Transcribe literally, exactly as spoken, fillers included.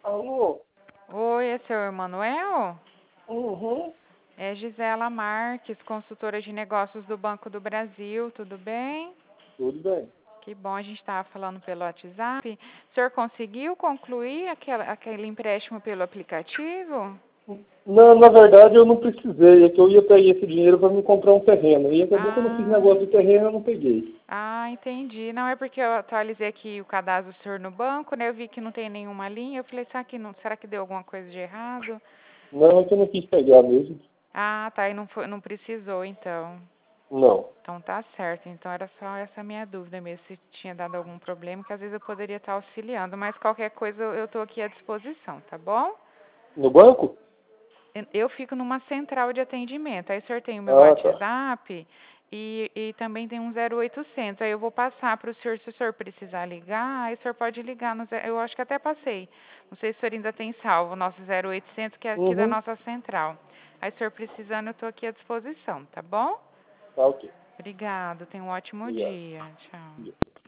Alô? Oi, é seu Emanuel? Uhum. É Gisela Marques, consultora de negócios do Banco do Brasil, tudo bem? Tudo bem. Que bom, a gente estava falando pelo WhatsApp. O senhor conseguiu concluir aquela, aquele empréstimo pelo aplicativo? Não, na verdade eu não precisei, é que eu ia pegar esse dinheiro para me comprar um terreno. E acabou que eu não fiz Ah, negócio de terreno, eu não peguei. ah, entendi. Não é porque eu atualizei aqui o cadastro do senhor no banco, né? Eu vi que não tem nenhuma linha. Eu falei, será que, não, será que deu alguma coisa de errado? Não, é que eu não quis pegar mesmo. Ah, tá, e não, foi, não precisou, então. Não. Então tá certo. Então era só essa minha dúvida mesmo, se tinha dado algum problema, que às vezes eu poderia estar auxiliando, mas qualquer coisa eu estou aqui à disposição, tá bom? No banco? Eu eu fico numa central de atendimento. Aí o senhor tem o meu Ah, tá. WhatsApp e, e também tem um zero oitocentos. Aí eu vou passar para o senhor, se o senhor precisar ligar, aí o senhor pode ligar no zero, eu acho que até passei. Não sei se o senhor ainda tem salvo o nosso zero oitocentos, que é aqui da Uhum. nossa central. Aí o senhor precisando, eu estou aqui à disposição, tá bom? Tá ok. Obrigado, tenha um ótimo Obrigado. dia. Tchau.